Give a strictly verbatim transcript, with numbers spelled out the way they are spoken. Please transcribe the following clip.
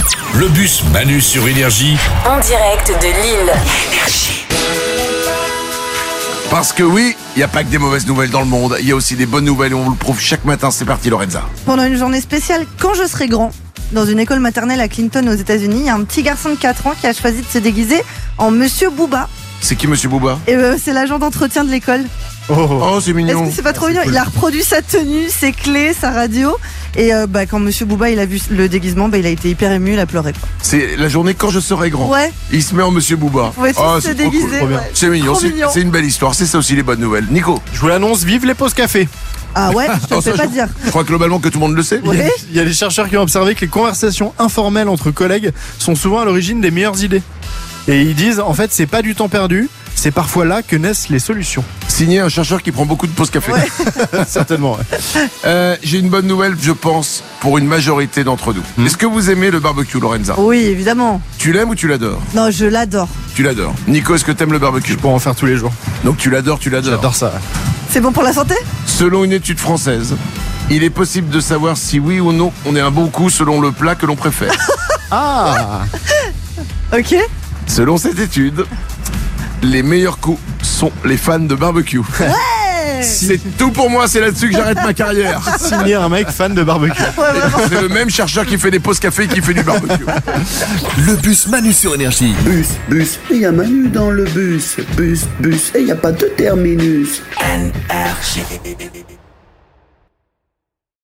Le bus Manu sur Énergie. En direct de Lille. Parce que oui, il n'y a pas que des mauvaises nouvelles dans le monde, il y a aussi des bonnes nouvelles et on vous le prouve chaque matin. C'est parti Lorenza. Pendant une journée spéciale, quand je serai grand, dans une école maternelle à Clinton aux États-Unis, il y a un petit garçon de quatre ans qui a choisi de se déguiser en Monsieur Booba. C'est qui Monsieur Booba? Et euh, c'est l'agent d'entretien de l'école. Oh, oh c'est mignon. Est-ce que c'est pas trop mignon? Il a reproduit sa tenue, ses clés, sa radio. Et euh, bah, quand Monsieur Booba il a vu le déguisement, bah, il a été hyper ému, il a pleuré. Quoi. C'est la journée quand je serai grand. Ouais. Il se met en Monsieur Booba. On va tous oh, se déguiser. Cool. Ouais. C'est mignon, Trop c'est, mignon. c'est une belle histoire. C'est ça aussi les bonnes nouvelles. Nico. Je vous l'annonce, vive les pauses café. Ah ouais, je te Oh, le fais ça, pas je, dire. Je crois globalement que tout le monde le sait. Il y, a, Ouais. il y a des chercheurs qui ont observé que les conversations informelles entre collègues sont souvent à l'origine des meilleures idées. Et ils disent, en fait, c'est pas du temps perdu, c'est parfois là que naissent les solutions. Signé un chercheur qui prend beaucoup de pauses café. Ouais. Certainement, ouais. Euh, j'ai une bonne nouvelle, je pense, pour une majorité d'entre nous. Hmm. Est-ce que vous aimez le barbecue, Lorenza? Oui, évidemment. Tu l'aimes ou tu l'adores? Non, je l'adore. Tu l'adores. Nico, est-ce que t'aimes le barbecue? Pour en faire tous les jours. Donc tu l'adores, tu l'adores. J'adore ça. C'est bon pour la santé? Selon une étude française, il est possible de savoir si oui ou non on est un bon coup selon le plat que l'on préfère. Ah Ok. Selon cette étude, les meilleurs coups sont les fans de barbecue. Ouais. C'est tout pour moi, c'est là-dessus que j'arrête ma carrière. Signer un mec fan de barbecue. Ouais, vraiment. C'est le même chercheur qui fait des pauses café et qui fait du barbecue. Le bus Manu sur Énergie. Bus, bus, et y a Manu dans le bus. Bus, bus, et y a pas de terminus. Énergie.